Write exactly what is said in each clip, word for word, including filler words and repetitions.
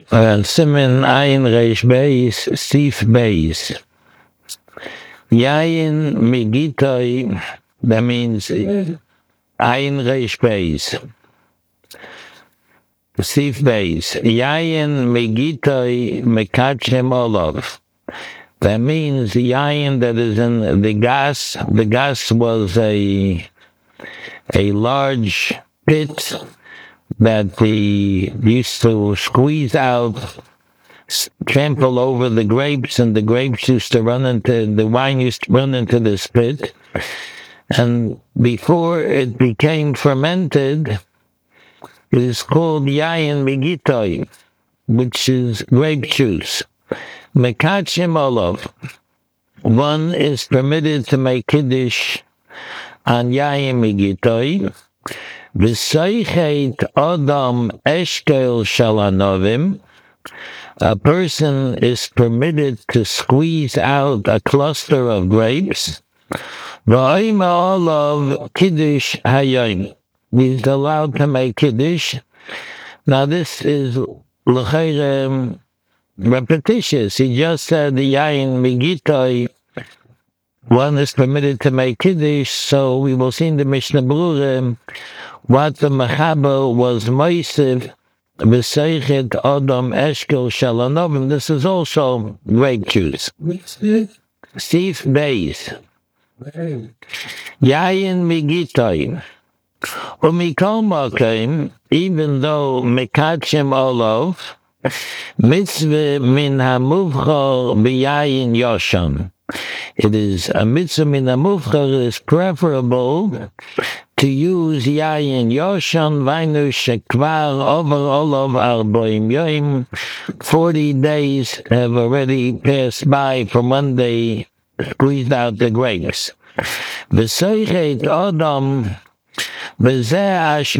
Uh, Simen Ayin Reish Beis Sif Beis. Yayin Migitoi, that means Ayin Reish Beis. Sif Beis. Yayin Migitoi Mekachem Olav. That means the yayin that is in the gas. The gas was a a large pit that the used to squeeze out, trample over the grapes, and the grapes used to run into the wine used to run into this pit. And before it became fermented, it is called yayin migitoi, which is grape juice. Mekachim olav. One is permitted to make kiddush on yayin migitoi. V'soichet adam eshkel shalanovim. A person is permitted to squeeze out a cluster of grapes. V'oima olav kiddush hayom. He's allowed to make kiddush. Now this is l'chayim repetitious. He just said the yayin migitoi. One is permitted to make kiddush, so we will see in the Mishnah Berurah what the Mechaba was moisiv v'seichet adam eshkel shalanovim. This is also grape juice. Sif Beis. Yayin migitoi. Umikol makom, even though mekachem olav, mitzvah min hamuvchor b'yayin yosham. It is a mitzvah min hamuvchor is preferable to use yayin yosham vainu shekvar over olav arboim yoim. Forty days have already passed by from when they squeezed out the grapes. V'soichet adam. This is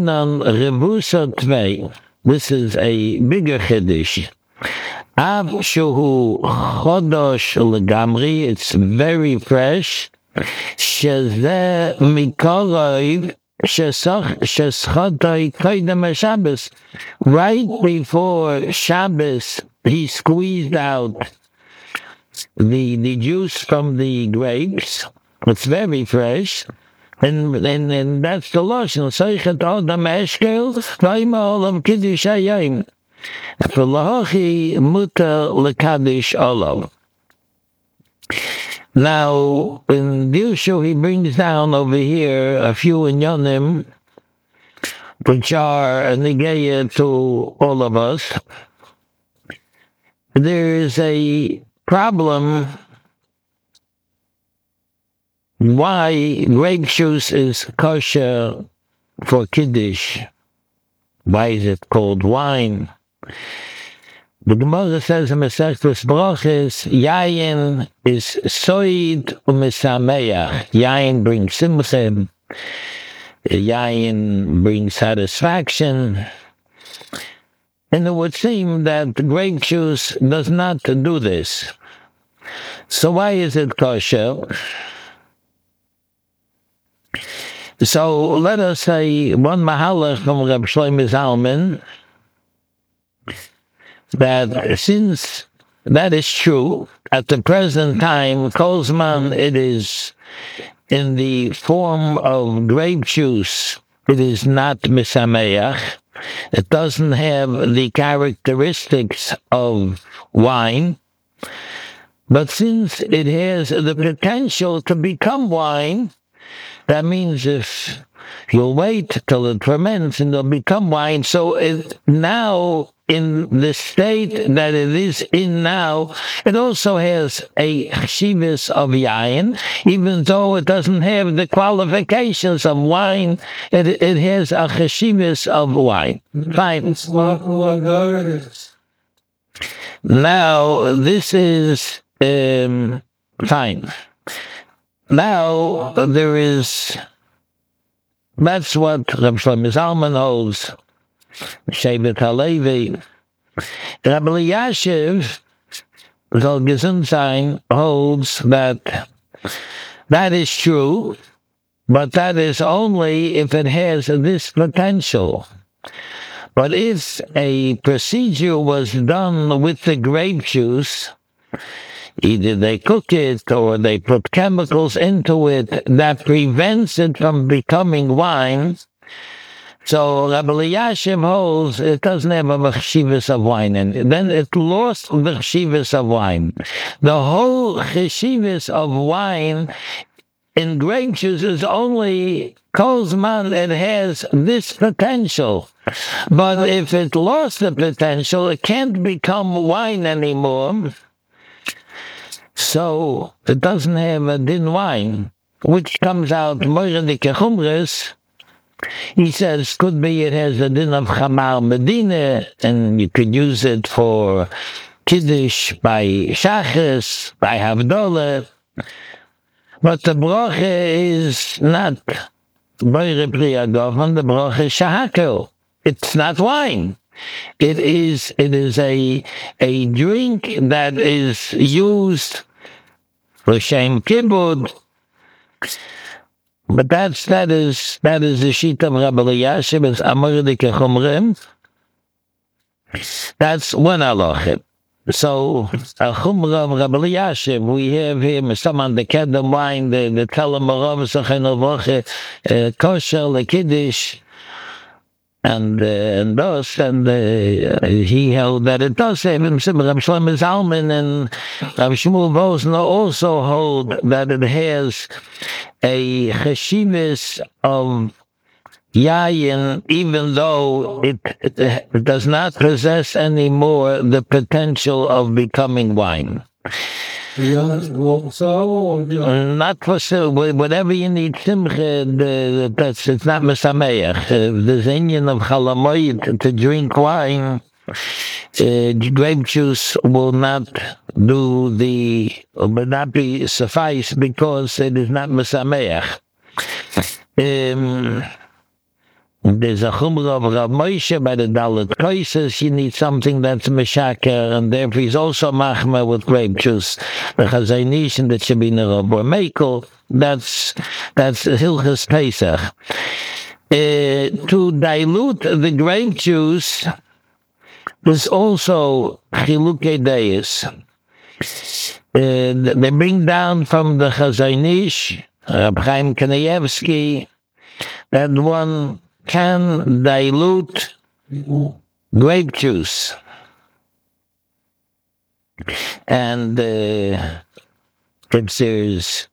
a bigger chiddush. Av shuhu chodosh legamri, it's very fresh. Shezeh mikorov sheschotoi koydem Shabbos. Right before Shabbos, he squeezed out the, the juice from the grapes. It's very fresh. And, and, and that's the lashon. Soichet adam eshkel v'oima olav kiddush hayom. V'lahachi mutar lekadish olav. Now, in Dilshu, he brings down over here a few inyanim which are a negeya to all of us. There is a problem why grape juice is kosher for kiddush. Why is it called wine? The Gemara says in Masechtas Brachos, yayin is soid u'misameach. Yayin brings simcha. Yayin brings satisfaction. And it would seem that grape juice does not do this. So why is it kosher? So let us say one mahalach from Reb Shlomo Zalman, that since that is true, at the present time, Kolzman, it is in the form of grape juice. It is not misameach. It doesn't have the characteristics of wine. But since it has the potential to become wine, that means if you'll wait till it ferments and it'll become wine. So it, now, in the state that it is in now, it also has a cheshivas of yayin, even though it doesn't have the qualifications of wine. It, it has a cheshivas of wine. Fine. Now, this is um, fine. Now, there is, that's what Reb Shlomo Zalman holds, Shevet HaLevi. Rabbi Elyashiv, Zal Gesundsein, holds that that is true, but that is only if it has this potential. But if a procedure was done with the grape juice, either they cook it or they put chemicals into it that prevents it from becoming wine. So Rabbi Elyashiv holds it doesn't have a cheshivas of wine, and then it lost the cheshivas of wine. The whole cheshivas of wine in grape juice is only kozman it has this potential. But if it lost the potential, it can't become wine anymore. So it doesn't have a din wine, which comes out moiradike chumres. He says could be it has a din of chamar medina, and you could use it for kiddush by shachris, by havdalah. But the bracha is not moire priyagovan. The bracha is shahakel. It's not wine. It is it is a a drink that is used for shem kibud. But that's that is that is the sheet of Rabbi Elyashiv. It's amoridike chumrim. That's one halachah. So a chumra of Rabbi Elyashiv, we have here someone the kedem wine, the the telemarav sachin kosher the kiddush. And uh, and thus, and uh, he held that it does have him. Rabbi Shlomo Zalman and Rabbi Shmuel Vosner also hold that it has a cheshivas of yayin, even though it, it, it does not possess anymore the potential of becoming wine. Not for so, whatever you need simcha, that's it's not mesameach. The zinyan of chalamoid to drink wine, uh, grape juice will not do the will not be suffice because it is not mesameach. Um, There's a chumrah of Rav Moshe by the Dalet Koises. You need something that's meshaker, and therefore he's also machmer with grape juice. The Chazon Ish and the Shabina Rabor Mekel. That's that's Hilchas Pesach. Uh, to dilute the grape juice is also Chilukei Deis. Uh, they bring down from the Chazon Ish, Rab Chaim Kanievsky, that one can dilute grape juice. And uh, if there's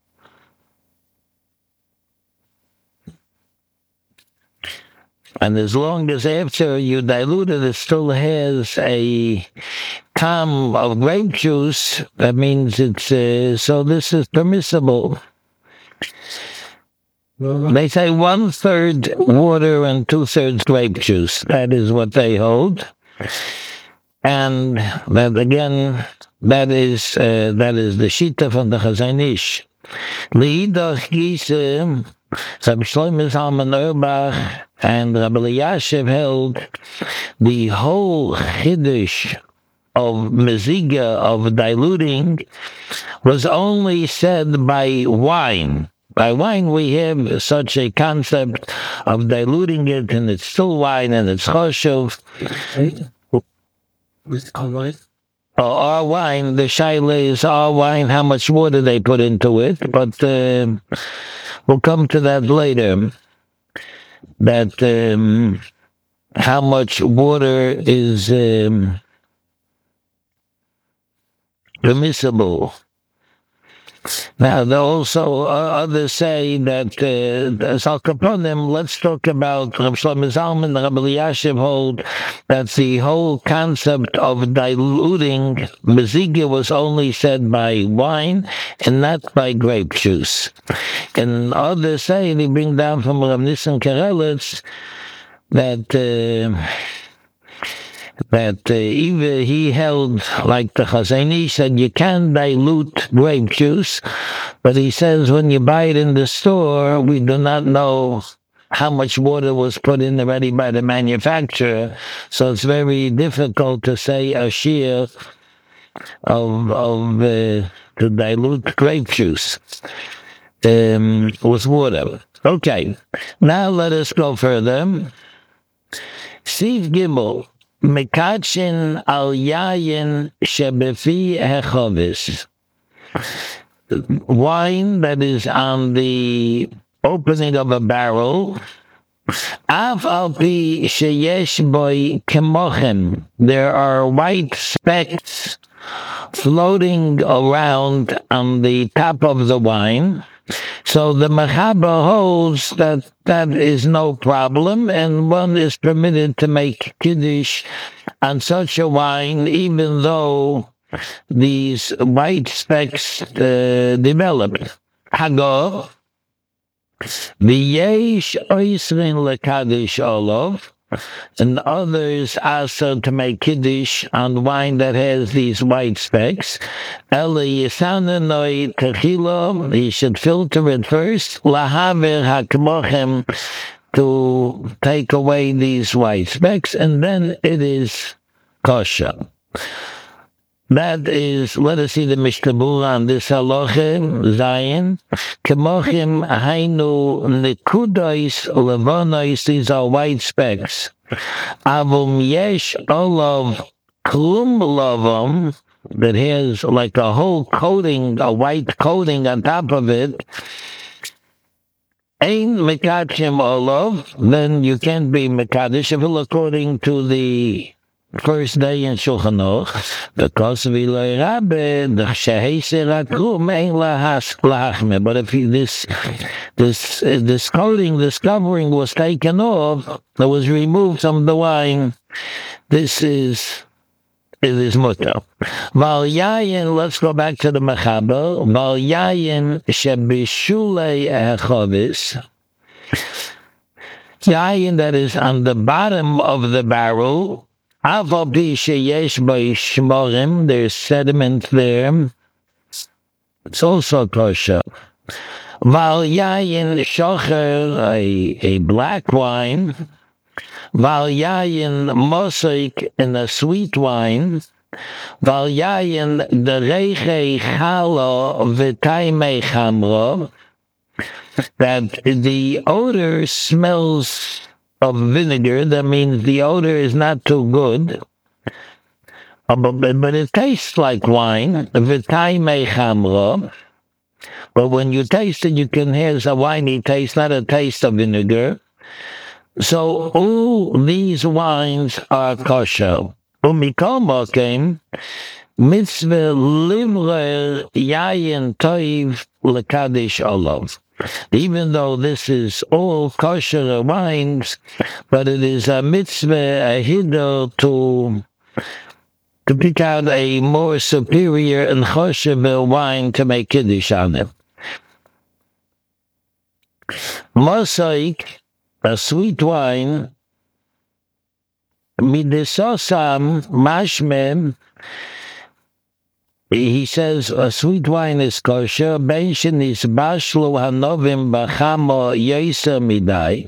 and as long as after you dilute it, it still has a tom of grape juice, that means it's, uh, so this is permissible. They say one-third water and two-thirds grape juice. That is what they hold. And that, again, that is uh, that is the Shita from the Chazon Ish. L'idach Gise, Rabbi Shlomo Zalman Auerbach and Rabbi Elyashiv held the whole Chiddush of Meziga, of diluting, was only said by wine. By wine, we have such a concept of diluting it, and it's still wine, and it's choshev. Or our wine, the shaila is our wine, how much water they put into it, but uh, we'll come to that later. That um, how much water is um, permissible. Now, there also uh, others say that, uh, as Al Kaponim, let's talk about Rav Shlomo Zalman and Rabbi Elyashiv hold that the whole concept of diluting Meziga was only said by wine and not by grape juice. And others say, they bring down from Rav Nissen Karelitz, that uh, that uh, even he held, like the Chazon Ish, said you can dilute grape juice, but he says when you buy it in the store, we do not know how much water was put in already by the manufacturer, so it's very difficult to say a shear of, of uh, to dilute grape juice um, with water. Okay, now let us go further. Siv Gimel, Mekachin al yayin shebefi hechovis. Wine that is on the opening of a barrel. Av al pi sheyesh boy kemochem. There are white specks floating around on the top of the wine. So the Mechaber holds that that is no problem, and one is permitted to make Kiddush on such a wine, even though these white specks uh, develop. Hagor, v'yesh oisrin lekadish olav, and others also to make Kiddush on wine that has these white specks. Eli yisananoi techilo, he should filter it first, lahaver hakmochem, to take away these white specks, and then it is kosher. That is, let us see the Mishnah on this halacha, Zayin. Kemochim hainu nekudois levonois, these are white specks. Avum yesh olav klum lavam, that has like a whole coating, a white coating on top of it. Ein mekadshim olav, then you can't be mekadish, according to the first day in Shulchan Aruch, because we loy rabbe the sheheiser akrum ein lahas lachme. But if he, this this uh, this coating, this covering was taken off, it was removed from the wine. This is it is mutter. Val yayin. Let's go back to the Mechaber. Val yayin shebishulei echavis. Yayin that is on the bottom of the barrel. There's sediment there. It's also kosher. Val yayin shocher, a, a black wine. Val yayin mosik, in a sweet wine. Val yayin the reiche chalo v'taimei chamro, that the odor smells of vinegar. That means the odor is not too good, uh, but, but it tastes like wine. V'taimei chamro. But when you taste it, you can hear a winey taste, not a taste of vinegar. So all these wines are kosher. Umikol mokem, mitzvah limrer yayin toiv lekadish olav. Even though this is all kosher wines, but it is a mitzvah, a hiddur, to to pick out a more superior and kosher wine to make Kiddush on it. Mosaik, a sweet wine, midisosam mashmem. He says a sweet wine is kosher. Benshin is bashlu hanovim bachamo yoser midai.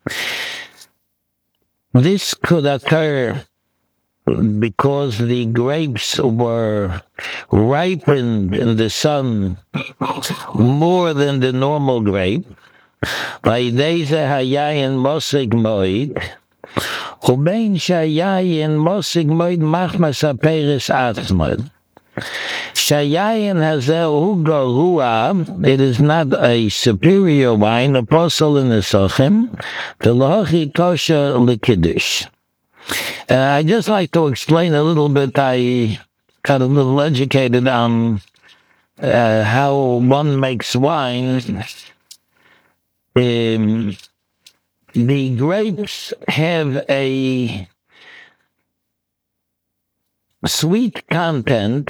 This could occur because the grapes were ripened in the sun more than the normal grape. Vaideze hayayin mosig moed. Ubein shayayin mosig moed machmas aperis atzmod. Shayayin hazel hugo ruah. It is not a superior wine. Apostle in the Sochem. V'lochi kosher l'kiddush. Uh, I just like to explain a little bit. I got a little educated on uh, how one makes wine. Um, the grapes have a sweet content,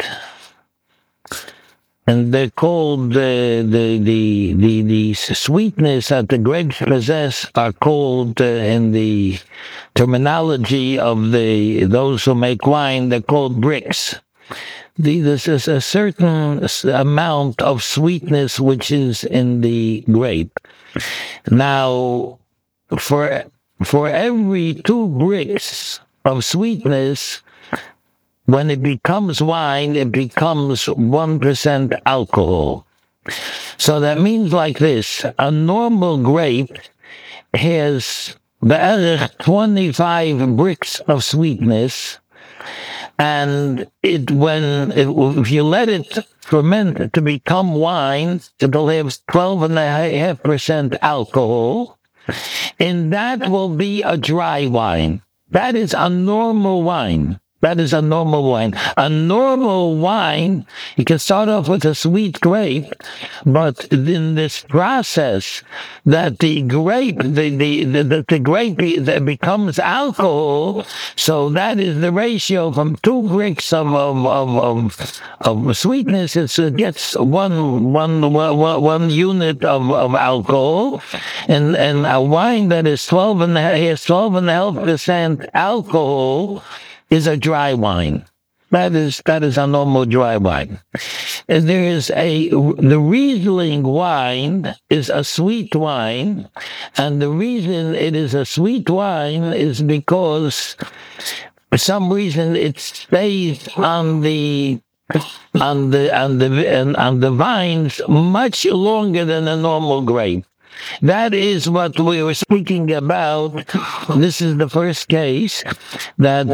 and they're called uh, the, the the the sweetness that the grapes possess are called uh, in the terminology of the those who make wine, they're called bricks. The, this is a certain amount of sweetness which is in the grape. Now, for for every two bricks of sweetness, when it becomes wine, it becomes one percent alcohol. So that means like this: a normal grape has be'erich twenty-five bricks of sweetness, and it when it, if you let it ferment to become wine, it'll have twelve and a half percent alcohol, and that will be a dry wine. That is a normal wine. That is a normal wine. A normal wine, you can start off with a sweet grape, but in this process, that the grape, the the the, the grape that becomes alcohol. So that is the ratio from two bricks of of of, of, of sweetness. It's, it gets one one one one unit of, of alcohol, and and a wine that is twelve and has twelve and a half percent alcohol is a dry wine. That is that is a normal dry wine. And there is a the Riesling wine is a sweet wine, and the reason it is a sweet wine is because for some reason it stays on the on the on the on the vines much longer than a normal grape. That is what we were speaking about. This is the first case that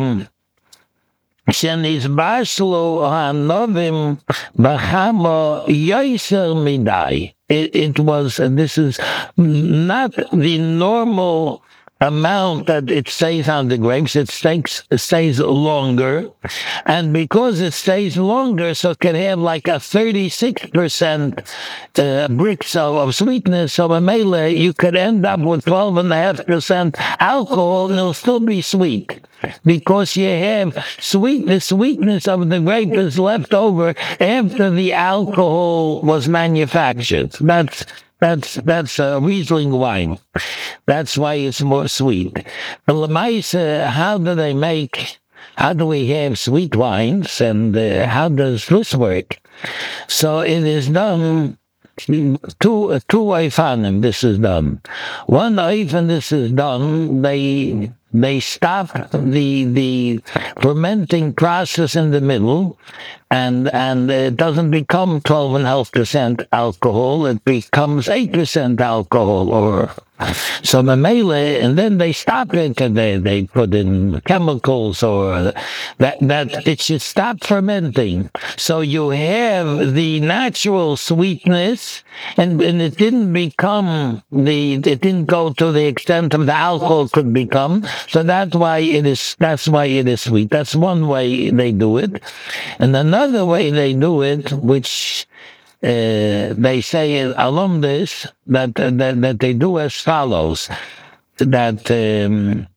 Shenizbashlo hanovim b'chamo yoser midai. It was, and this is not the normal amount that it stays on the grapes. It stays, it stays longer, and because it stays longer, so it can have like a thirty-six percent uh, bricks of, of sweetness. So a melee, you could end up with twelve and a half percent alcohol, and it'll still be sweet, because you have sweet. The sweetness of the grape is left over after the alcohol was manufactured. That's That's that's a Riesling wine. That's why it's more sweet. But Lemaisa, how do they make? How do we have sweet wines? And uh, how does this work? So it is done two two oifanim. This is done. One oifan. This is done. They they stop the the fermenting process in the middle, and and it doesn't become twelve and a half percent alcohol. It becomes eight percent alcohol, or so mamele, and then they stop it, and they they put in chemicals, or that that it should stop fermenting. So you have the natural sweetness, and and it didn't become the it didn't go to the extent of the alcohol could become. So that's why it is that's why it is sweet. That's one way they do it, and another way they do it, which uh, they say along this, that, that that they do as follows: that um,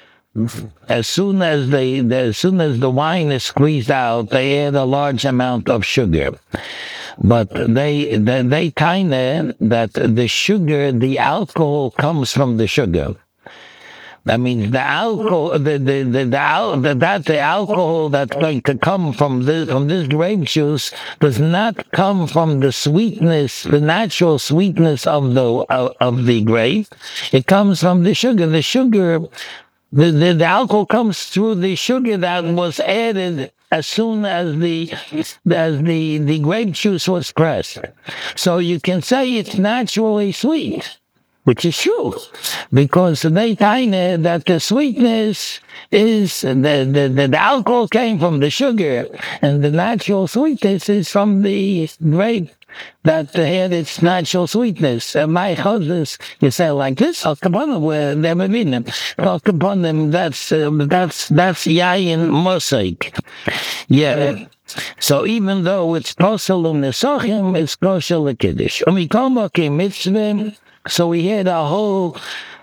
as soon as they as soon as the wine is squeezed out, they add a large amount of sugar. But they they, they kind of that the sugar, the alcohol comes from the sugar. That means the alcohol, the the the, the, al- the that the alcohol that's going to come from this from this grape juice does not come from the sweetness, the natural sweetness of the of, of the grape. It comes from the sugar. The sugar, the, the the alcohol comes through the sugar that was added as soon as the as the the grape juice was pressed. So you can say it's naturally sweet, which is true, because they kind of that the sweetness is the, the the the alcohol came from the sugar, and the natural sweetness is from the grape that had its natural sweetness. Uh, my husband, you say like this, I'll come on with never been them. I'll come on them. That's uh, that's that's yayin mosaic. Yeah. So even though it's kosher l'nesochim, it's kosher l'kiddush. Umikomo mitzvah. So we had a whole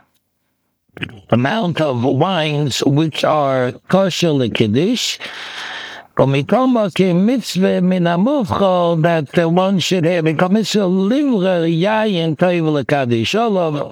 amount of wines which are kosher l'kiddush. Umikomo mitzvah min hamuvchol, that uh, one should have, because it's a livre yayin toiv l'kaddish. All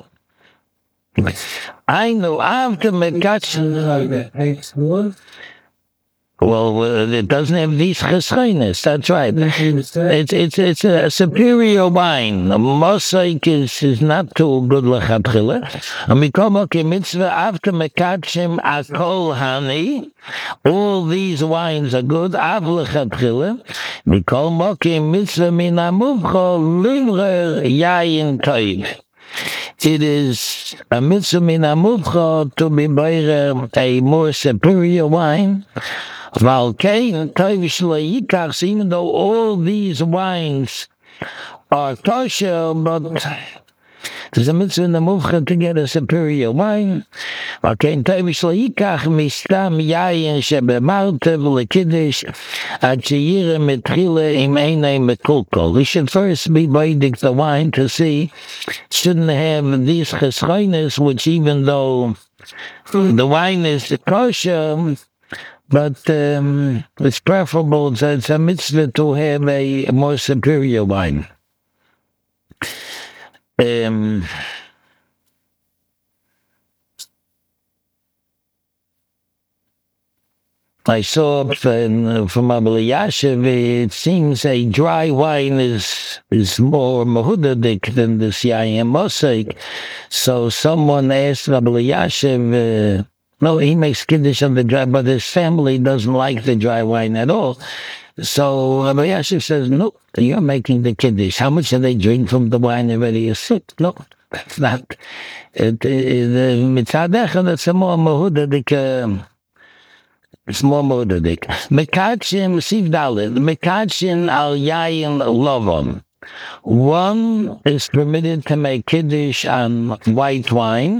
I know after mekatsh. Well, uh, it doesn't have these chesronos. That's right. It's it's it's a superior wine. A mosaic is, is not too good lechatchila. And mikomo mitzvah after mekatshim akol hani. All these wines are good. Av lechatchila. Mikomo mitzvah min hamuvchol livre yayin toiv. it is a mitzvah min hamuvcha to be boirer a more superior wine. Valkein toivish leikach, even though all these wines are kosher, but there's a mitzvah in the muvcha to get a superior wine. Valkein toivish leikach mistam yayin shebemartev lekiddush ad sheyireh mitchila im einay mekulkol. We should first be boidik the wine to see, shouldn't have these chesroinus, which even though the wine is kosher, but um, it's preferable, so it's a mitzvah to have a more superior wine. Um, I saw from, from Abba Yashiv, it seems a dry wine is is more mahudadik than the Yayin Mosaic. So someone asked Abba Yashiv, uh, no, he makes kiddush on the dry, but his family doesn't like the dry wine at all. So Abba Yashiv says, no, you're making the kiddush. How much do they drink from the wine already? Is sick. No, that's not. It, it, mitzadecha, that's a more mahudadik. Uh, It's more modadik. Mekachim, Siv Dalit, Mekachim al Yayin Lovon. One is permitted to make kiddush on white wine.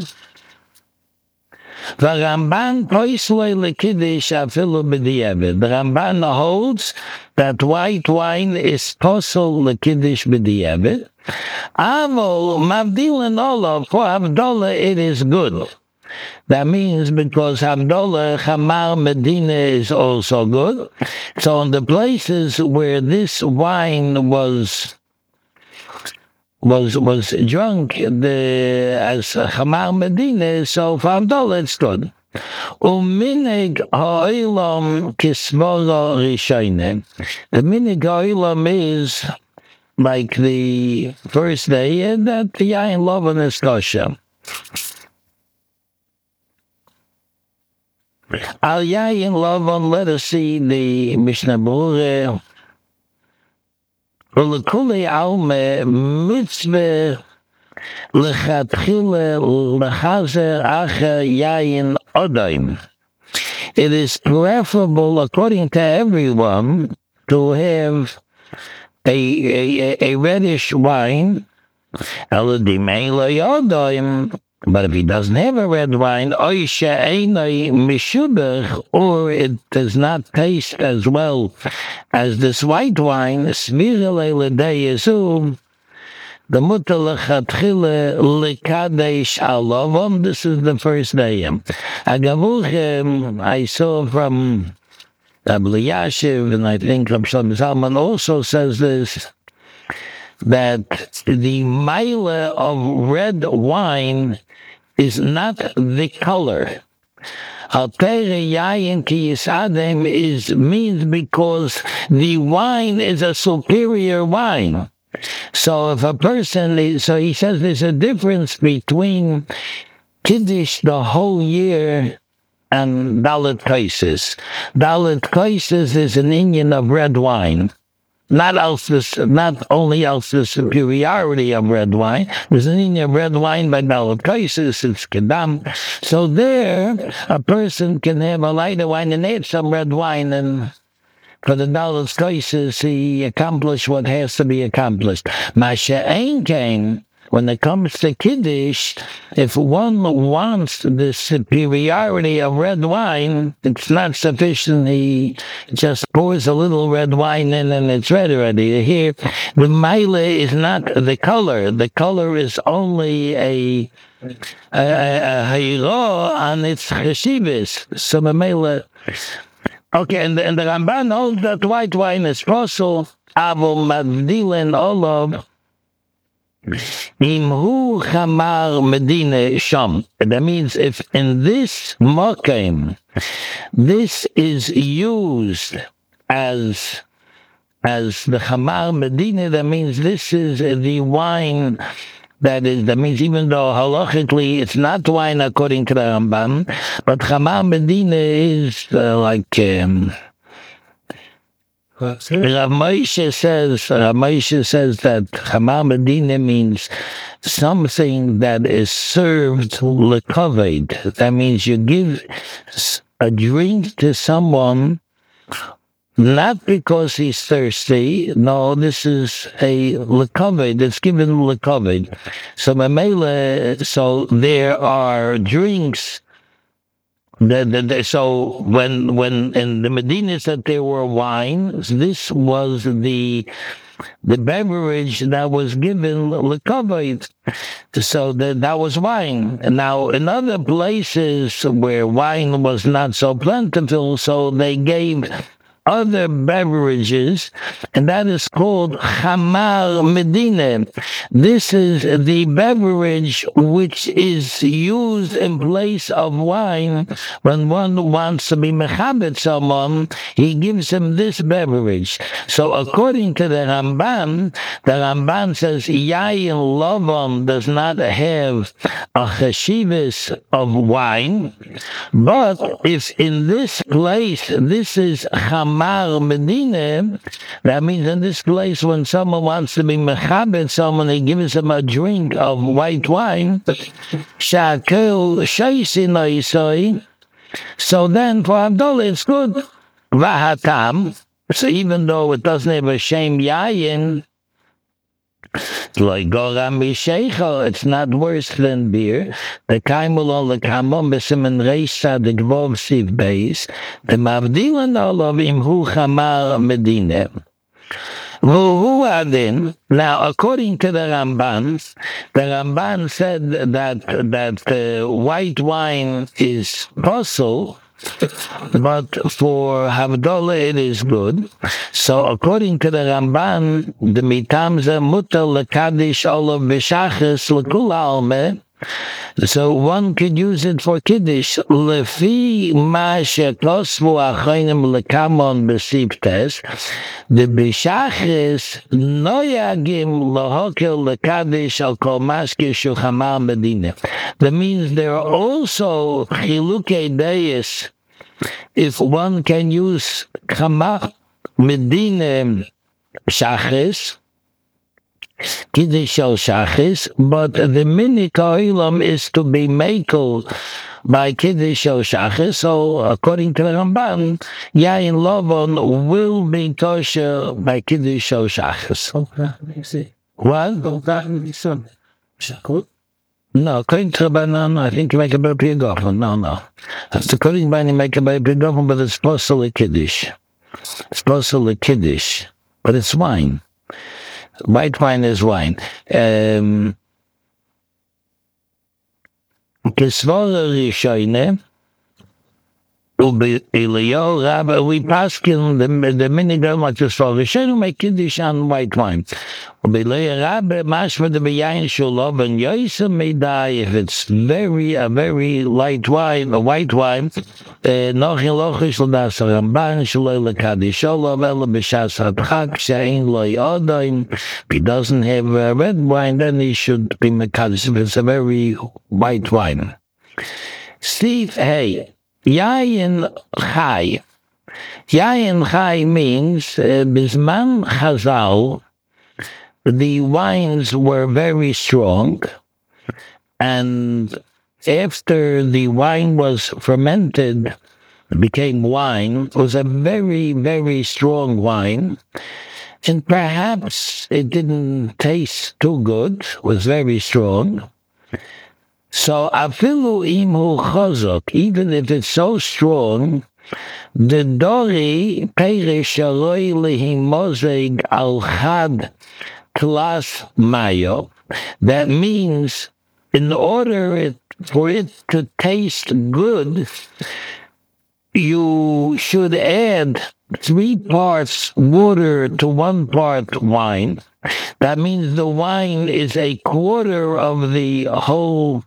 The Ramban toisloi lekiddush afilu b'diavad. The Ramban holds that white wine is tosel lekiddush b'diavad. Avol mavdilin olav, for Havdalah it is good. That means because Havdalah, Chamar Medina is also good. So in the places where this wine was was was drunk, the as Chamar Medina, so for Havdalah it's good. Uminig ha'olam kisvora rishayne. The minig ha'olam is like the first day, and that the yain lovan is kosher. Al Yayin Lovon, let us see the Mishnah Berurah. Ulekuli alme mitzvah lechatchile lechazer acher yayin odaim. It is preferable, according to everyone, to have a a, a reddish wine. Eladimei leyodaim. But if he doesn't have a red wine, or it does not taste as well as this white wine, the mutalachatchile lekadesh alavam. This is the first day. I saw from Abba Yashiv, and I think Rabbi Shlomo Zalman also says this, that the mila of red wine is not the color. Altere yayin ki yisadem is means because the wine is a superior wine. So if a person is, so he says there's a difference between kiddush the whole year and dalet kaisis. Dalet kaisis is an Indian of red wine. Not also, not only also the superiority of red wine. There's an Indian red wine by dalet kaisis, it's kedam. So there, a person can have a lighter wine and add some red wine, and for the dalet kaisis, he accomplished what has to be accomplished. Masha ein kain. When it comes to kiddush, if one wants the superiority of red wine, it's not sufficient. He just pours a little red wine in and it's red already. Here, the mile is not the color. The color is only a a hayro on its cheshivas. So the mile. Okay, and the, and the Ramban holds that white wine is kosher. Avol mavdilin olav. Imhu Chamar Medina Sham. That means if in this Mokim, this is used as as the Chamar Medina, that means this is the wine that is, that means even though halachically it's not wine according to the Rambam, but Chamar Medina is uh, like um, Rav Moshe says, Rav Moshe says that Chamar Medina means something that is served lekaved. That means you give a drink to someone not because he's thirsty. No, this is a lekaved. It's given lekaved. So mamela. So there are drinks. The, the, the, so when when in the Medina said there were wines, this was the the beverage that was given lekaved. So that that was wine. Now in other places where wine was not so plentiful, so they gave other beverages, and that is called Hamar Medina. This is the beverage which is used in place of wine. When one wants to be mechabed someone, he gives him this beverage. So according to the Ramban, the Ramban says Yayin Lovam does not have a cheshivas of wine, but if in this place, this is Hamar Mar Medina, that means in this place when someone wants to be mechabed someone, he gives him a drink of white wine. Shakel Shaisinaisoi. So then for Abdullah it's good. Vahatam. So even though it doesn't have a shame yayin, like Goram Mishecho, it's not worse than beer. The Kaimul the Kamon Besimen Reisa, the Gvov Siv base, the Mavdilan Olav Imhu Hamar Medina. Who are then? Now, according to the Ramban, the Ramban said that that uh, white wine is possible, but for Havdalah it is good. So according to the Ramban, the mitamza mutar lekadish olav b'shachas lekula alme. So one could use it for kiddush. Lefi ma shekosvu achayim lekamon b'siptes. The b'shachas noyagim lahokel lekadish al kol maske shuchamar medina. That means there are also chilukei deis. If one can use Kamar Medina Shachis, Kiddush Shel Shachis, but the minik ha'olam is to be makel by Kiddush Shel Shachis. So according to the Ramban, Yain Lovon will be kosher by Kiddush Shel Shachis. What? No, according to Rabbanan, I think you make a better piyagofan. No, no. That's according to Rabbanan, you make a better piyagofan, but it's possible kiddush. It's possible kiddush, but it's wine. White wine is wine. Um, Kisvara Rishoyne, Eliyahu Rabbi, we pass in the the minigam like the Kisvara Rishoyne make kiddush on white wine. Rabbi mashma the beyayin shulov and yoysa may die if it's very a very light wine, a white wine. Noch in lochish l'das Ramban shaloi lekadish olav ela b'shas hadchak she'ein lo yodaim. If he doesn't have a red wine, then he should be mekadish if it's a very white wine. Steve, hey, yayin chai. Yayin chai means uh, bisman chazal. The wines were very strong, and after the wine was fermented, it became wine. It was a very, very strong wine, and perhaps it didn't taste too good. It was very strong. So, afilu imu chazok, even if it's so strong, the dori perish aloi lehimozeg al chad Klas mayo. That means in order it, for it to taste good, you should add three parts water to one part wine. That means the wine is a quarter of the whole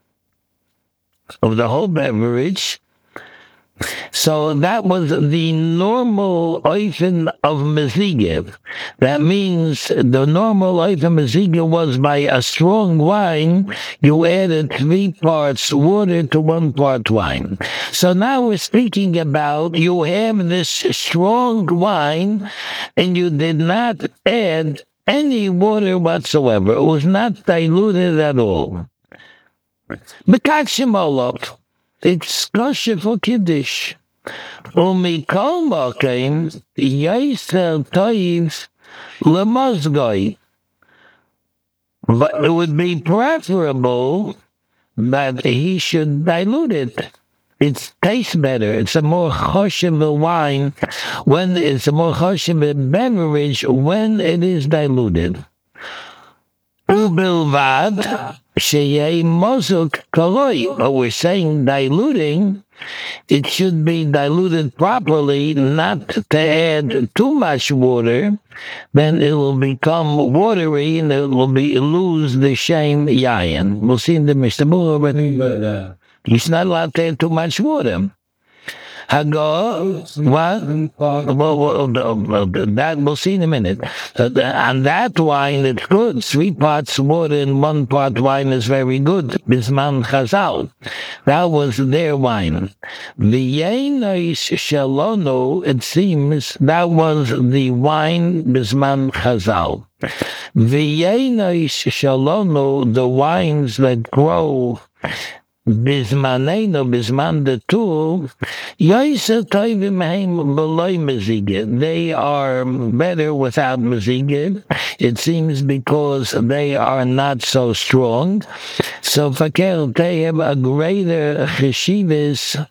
of the whole beverage. So that was the normal oifen of mezige. That means the normal oifen mezige was by a strong wine, you added three parts water to one part wine. So now we're speaking about you have this strong wine and you did not add any water whatsoever. It was not diluted at all. Bekachimolok, it's kosher for Kiddush. Umikol mokim, Yisrael toiv lemozgoi. But it would be preferable that he should dilute it. It tastes better. It's a more choshev wine when it's a more choshev beverage when it is diluted. Ubilvad sheyei mozuk koloi. But we're saying diluting. It should be diluted properly, not to add too much water. Then it will become watery and it will be lose the shame yayin. We'll see in the Mishnah Berurah, but he's not allowed to add too much water. Hago, what? Well, well, that we'll see in a minute. Uh, and that wine, it's good. Three parts water and one part wine is very good. Bisman Chazal. That was their wine. The Yeinois Shalono, it seems, that was the wine Bisman Chazal. The Yeinois Shalono, the wines that grow Bismaneno, Bisman the tool, Yoisa Toivim Heim Beloy Mezigid. They are better without Mezigid. It seems because they are not so strong. So Fakel, they have a greater cheshivas.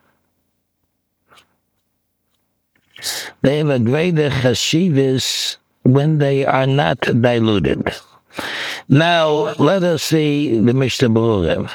They have a greater cheshivas when they are not diluted. Now, let us see the Mishnah Berurah.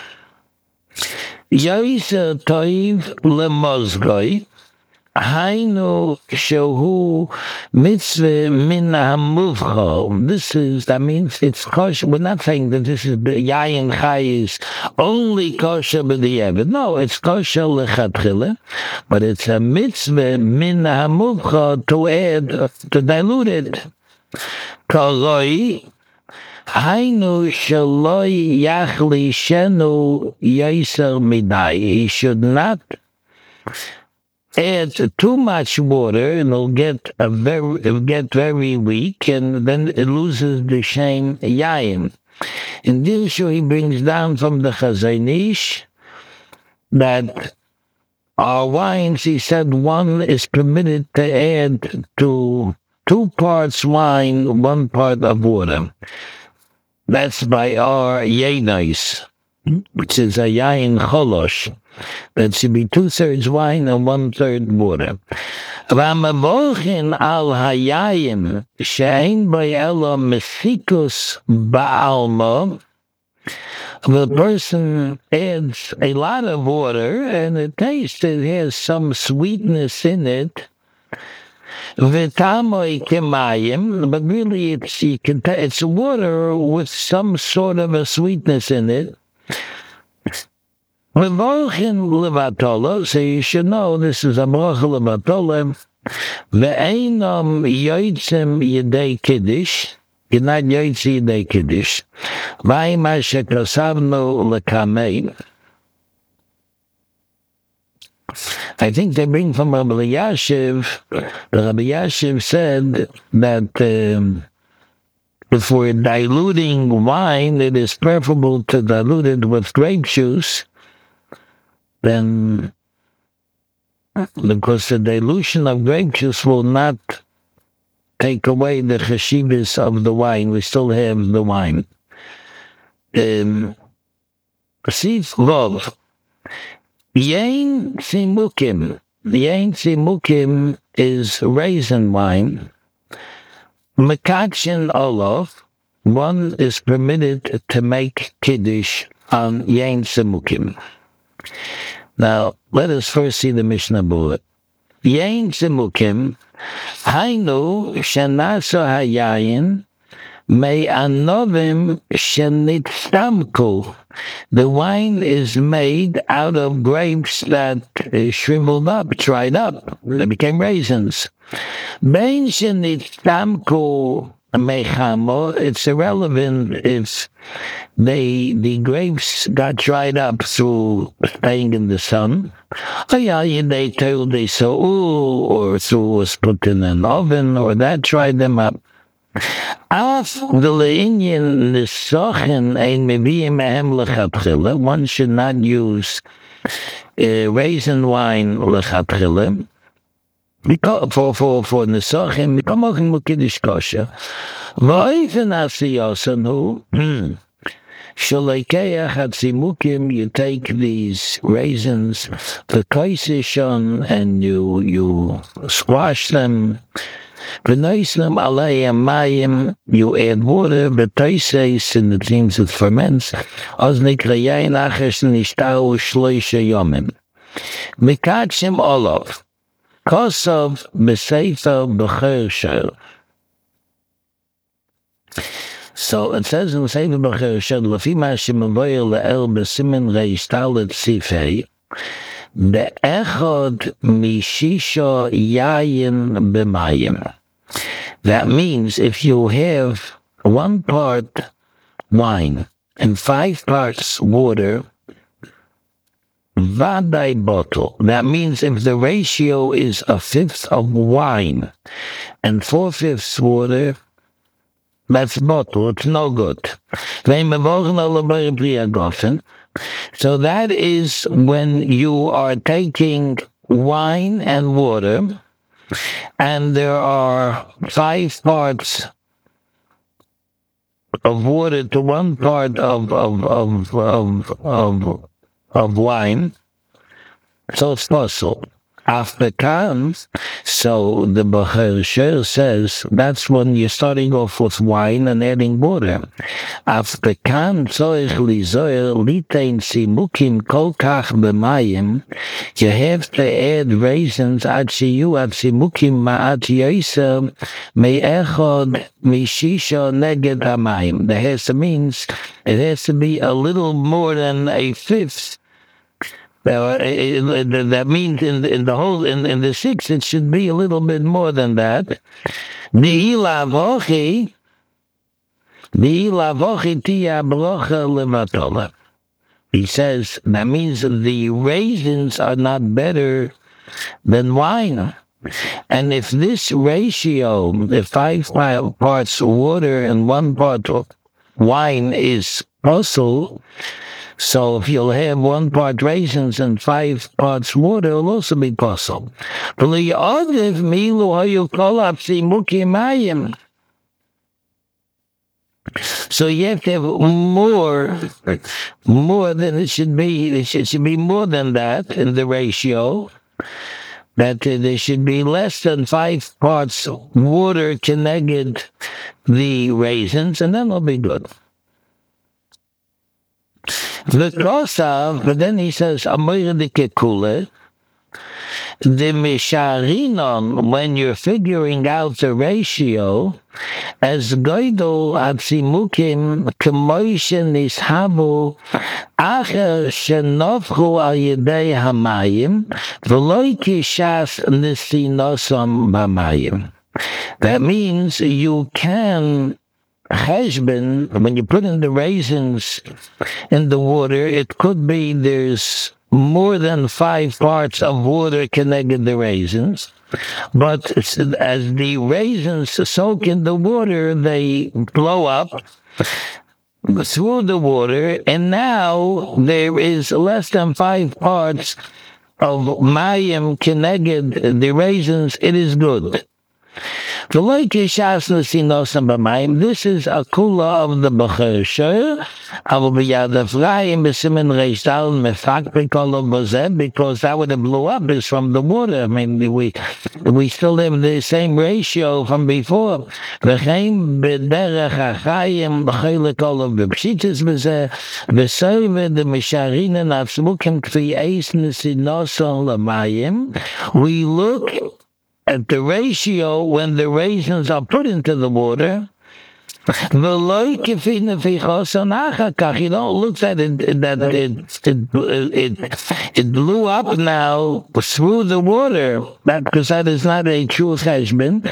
Yoisa toiv lemozgoi, hainu shehu mitzvah min hamuvcha. This is, that means it's kosher. We're not saying that this is yayin chai is only kosher b'diavad. No, it's kosher lechatchila, but it's a mitzvah min hamuvcha to add, to dilute it. Kaloi, Hainu shaloi yachli shenu yaser midai. He should not add too much water, and it'll get a very, it'll get very weak, and then it loses the shame yayin. In this show, he brings down from the Chazon Ish that our wines, he said, one is permitted to add to two parts wine, one part of water. That's by our Yeinois, which is a yayin cholosh. That should be two-thirds wine and one-third water. V'amavochin al hayayim she'ein b'elo mesikus ba'alma. The person adds a lot of water and it tastes, it has some sweetness in it. V'tamoi kemayim, but really it's you can t- it's water with some sort of a sweetness in it. V'vorchin levatola, so you should know this is a brocha levatola. Ve'einam yoitzim yedei kiddush, you're not yoitzi yedei kiddush. V'ayma shekosavnu lekamei. I think they bring from Rabbi Elyashiv. Rabbi Elyashiv said that um, for diluting wine, it is preferable to dilute it with grape juice than because the dilution of grape juice will not take away the cheshivas of the wine. We still have the wine. Um, see, love. Yain Simukim. Yain Simukim is raisin wine. Mekakshin Olof, one is permitted to make Kiddush on Yain Simukim. Now, let us first see the Mishnah Berurah. Yain Simukim, Hainu Shenaso Hayayin, May anovim shenitztamku. The wine is made out of grapes that uh, shriveled up, dried up. They became raisins. Bein shenitztamku mechamo. It's irrelevant if they the grapes got dried up through staying in the sun. Oh yeah, they told they so or through was put in an oven, or that dried them up. Af the Leinian Nisochen ein Meviyim Mehem Lechatchila. One should not use uh, raisin wine Lechatchila. For for for Nisochen, Mikomochen Mukidish Kosher. V'oifen Asiyosanu. Shalekeach Hatzimukim, you take these raisins, the kaisishon, and you you squash them. V'noisnem alayim mayim, you add water, b'toises, and it seems it ferments. Oznik reyayin aches nishtau shloisha yomim. Mikachim olov, kosov b'sefer b'cher shel. So it says in Sefer B'cher Shel, Lefi ma shemavoyer le'el b'simen reish talet sifei, be'echod mishisho yayin b'mayim. That means if you have one part wine and five parts water, vadai bottle. That means if the ratio is a fifth of wine and four fifths water, that's bottle, it's no good. So that is when you are taking wine and water, and there are five parts of water to one part of of of of of, of wine, so it's possible. After comes, so the B'cher Shel says that's when you're starting off with wine and adding water. After kan tzorich lizoyer litein simukim kol kach b'mayim, you have to add raisins ad shiyu ad simukim ma'at yoser me'echod mishisha neged hamayim. That has to means it has to be a little more than a fifth. Uh, it, it, that means in the, in the whole in, in the six it should be a little bit more than that. He says that means the raisins are not better than wine. And if this ratio, the five parts water and one part wine is possible, so if you'll have one part raisins and five parts water, it'll also be possible. So you have to have more, more than it should be. It should, it should be more than that in the ratio. That uh, there should be less than five parts water connected the raisins, and then it'll be good. The Kosav, but then he says, Amir de Kekule, the Misharinon, when you're figuring out the ratio, as Goidol Absimukim, Kemoishen Ishabu, Acher Shenofru al Yedei Hamayim, Veloi Kishas Nisinosam Bamayim. That means you can Cheshbon, when you put in the raisins in the water, it could be there's more than five parts of water connected the raisins. But as the raisins soak in the water, they blow up through the water, and now there is less than five parts of mayim connected the raisins. It is good. This is a kula of the B'cher Shel, because that would have blew up is from the water. I mean, we we still have the same ratio from before. We look at the ratio when the raisins are put into the water. You don't look at it that it it, it it blew up now through the water, because that is not a true cheshbon.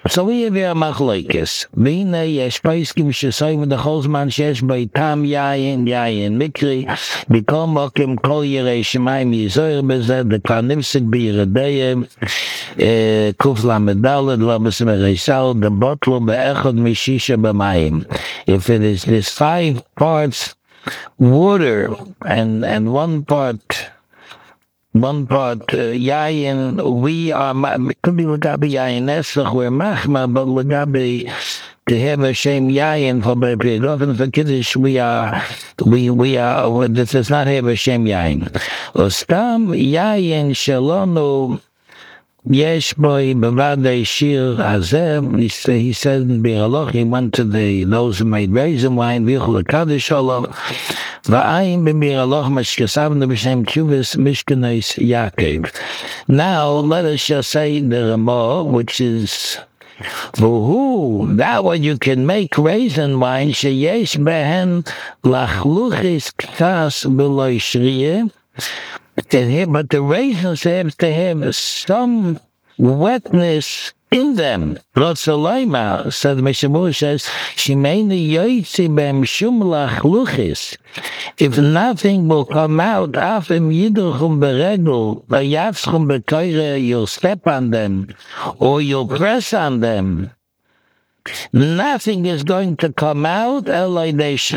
So we have here machlokes. V'hine yesh poskim shesoyim v'decholzman shesh bei tam yayin yayin mikri b'kol mokim kol yirei shemayim yizoyer bezeh deklar nifsik b'yiradeyim kuf lamedalad labas mereisal debotlu be'echad mishisha b'mayim. If it is this five parts water and and one part one part uh, yayin, we are could be legabi yayin esach we're machma, but legabi to have a shame yayin for baby often for kiddush we are we we are this does not have a shame yayin. Ostam yayin shalonu yesh boy bevadei shir hazeh. He said he said in Biraloch he went to the those who made raisin wine vichul kaddish shalom va'ayim b'Biraloch mashkasavnu b'shem tshuvas mishkanos Yaakov. Now let us just say the Ramah, which is Vuhu, that what you can make raisin wine sheyesh behen lachluchis ktas b'lo shriye. But the raisins have to have some wetness in them. Rotzalaima, said Mishabur says, Shimeni yoitzi bem shum lachluchis. If nothing will come out, afim yiduchum beregel, vayavschum bekoire, you'll step on them, or you'll press on them. Nothing is going to come out. Now we have to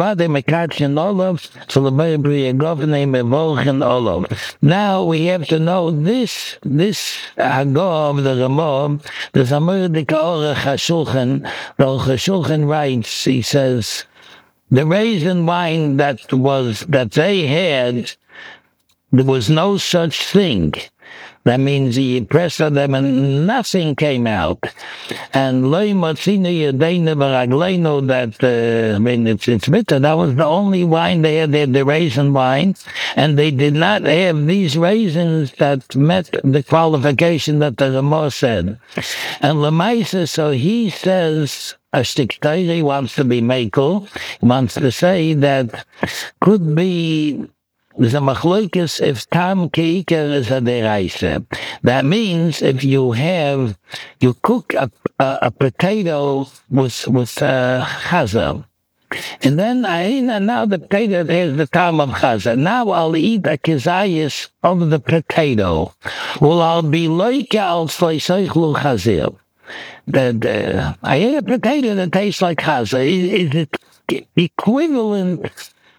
know this this Hagah of the Ramah. The Zamur Orach HaShulchan, the Shulchan writes, he says, the raisin wine that was that they had, there was no such thing. That means he pressed on them and nothing came out. And loy motzinu yedeinu v'ragleinu, that, uh, I mean, it's, it's bitter. That was the only wine they had. They had the raisin wine. And they did not have these raisins that met the qualification that the Ramah said. And Lamaisa, so he says, a Ashtiktairi wants to be Mekel, wants to say that could be there's a machlokes if tam keiker is a deraisa. That means if you have, you cook a, a, a potato with with uh, chaza, and then I now the potato has the time of chaza. Now I'll eat a kizayis of the potato. Well, I'll be like al sleichlu chazir. That I ate a potato that tastes like chaza. Is, is it equivalent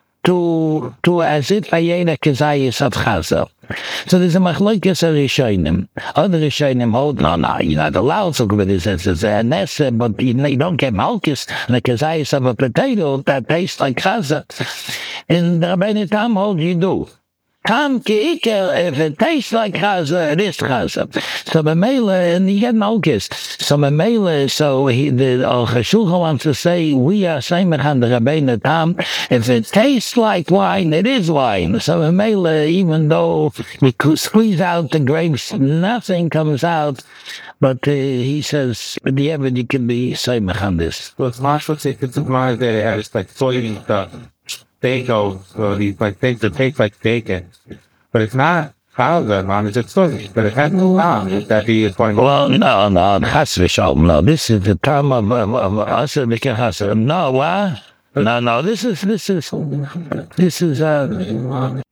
to to as if I ate a kazayis of chaza? So there's a machlokes of Rishonim. Other Rishonim hold, no, no, you're not allowed to go with this as a nessa, but you, you don't get malchus and a kazayis of a potato that tastes like chaza. And the Rabbeinu Tam hold, you do. Tam keiker, if it tastes like chaza, it is chaza. So Mamela, and you get malchus. So Mamela, so he, the Al Chashulcha wants to say, we are Seimach and the Rabbeinu Tam, if it tastes like wine, it is wine. So Mamela, even though we could squeeze out the grapes, nothing comes out. But uh, he says, but the evidence you can be Seimach on this. So it's not what they could admire there, it's like soybean stuff. Bacon, so these like things that taste like bacon, but it's not chaza, man. It's just soybean, but it has no sound that he is going. Well, no, no, chas v'shalom, no. This is the term of Asher Mikra Chasar. No, what? No, no. This is this is this is uh.